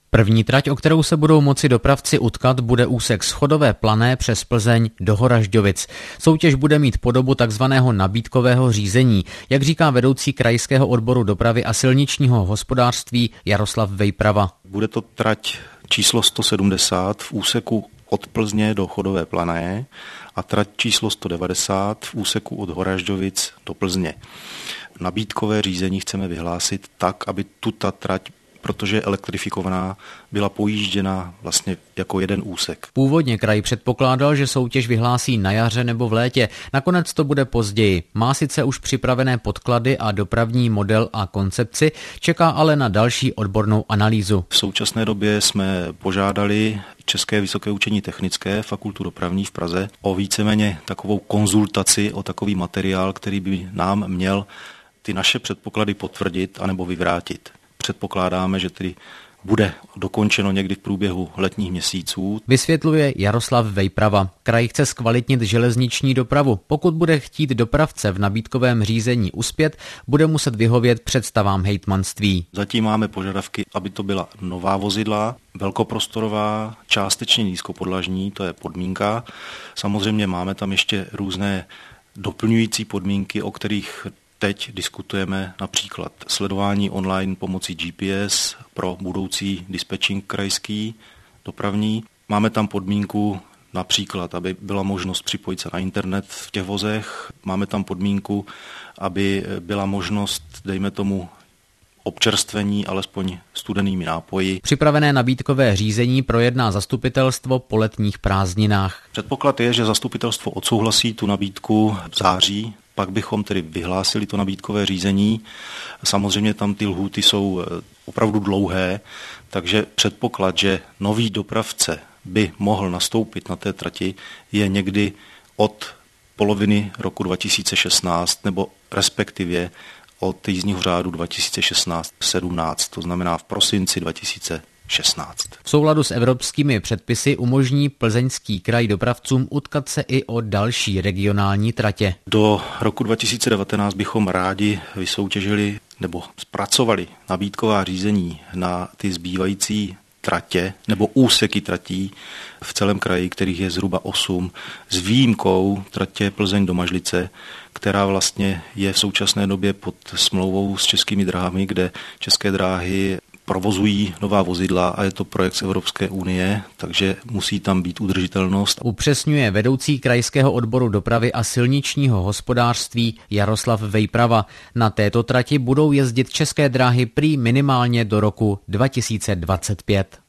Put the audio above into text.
První trať, o kterou se budou moci dopravci utkat, bude úsek z Chodové Plané přes Plzeň do Horažďovic. Soutěž bude mít podobu takzvaného nabídkového řízení, jak říká vedoucí krajského odboru dopravy a silničního hospodářství Jaroslav Vejprava. Bude to trať číslo 170 v úseku od Plzně do Chodové Plané a trať číslo 190 v úseku od Horažďovic do Plzně. Nabídkové řízení chceme vyhlásit tak, aby ta trať, protože je elektrifikovaná, byla pojížděna vlastně jako jeden úsek. Původně kraj předpokládal, že soutěž vyhlásí na jaře nebo v létě. Nakonec to bude později. Má sice už připravené podklady a dopravní model a koncepci, čeká ale na další odbornou analýzu. V současné době jsme požádali České vysoké učení technické, Fakultu dopravní v Praze, o víceméně takovou konzultaci, o takový materiál, který by nám měl ty naše předpoklady potvrdit anebo vyvrátit. Předpokládáme, že tedy bude dokončeno někdy v průběhu letních měsíců. Vysvětluje Jaroslav Vejprava. Kraj chce zkvalitnit železniční dopravu. Pokud bude chtít dopravce v nabídkovém řízení uspět, bude muset vyhovět představám hejtmanství. Zatím máme požadavky, aby to byla nová vozidla, velkoprostorová, částečně nízkopodlažní, to je podmínka. Samozřejmě máme tam ještě různé doplňující podmínky, o kterých teď diskutujeme, například sledování online pomocí GPS pro budoucí dispečing krajský, dopravní. Máme tam podmínku například, aby byla možnost připojit se na internet v těch vozech. Máme tam podmínku, aby byla možnost, dejme tomu, občerstvení alespoň studenými nápoji. Připravené nabídkové řízení projedná zastupitelstvo po letních prázdninách. Předpoklad je, že zastupitelstvo odsouhlasí tu nabídku v září, pak bychom tedy vyhlásili to nabídkové řízení. Samozřejmě tam ty lhůty jsou opravdu dlouhé, takže předpoklad, že nový dopravce by mohl nastoupit na té trati, je někdy od poloviny roku 2016 nebo respektive od jízdního řádu 2016-17, to znamená v prosinci 2016. V souladu s evropskými předpisy umožní Plzeňský kraj dopravcům utkat se i o další regionální tratě. Do roku 2019 bychom rádi vysoutěžili nebo zpracovali nabídková řízení na ty zbývající tratě nebo úseky tratí v celém kraji, kterých je zhruba 8, s výjimkou tratě Plzeň do Mažlice, která vlastně je v současné době pod smlouvou s Českými dráhami, kde České dráhy provozují nová vozidla a je to projekt z Evropské unie, takže musí tam být udržitelnost. Upřesňuje vedoucí krajského odboru dopravy a silničního hospodářství Jaroslav Vejprava. Na této trati budou jezdit České dráhy prý minimálně do roku 2025.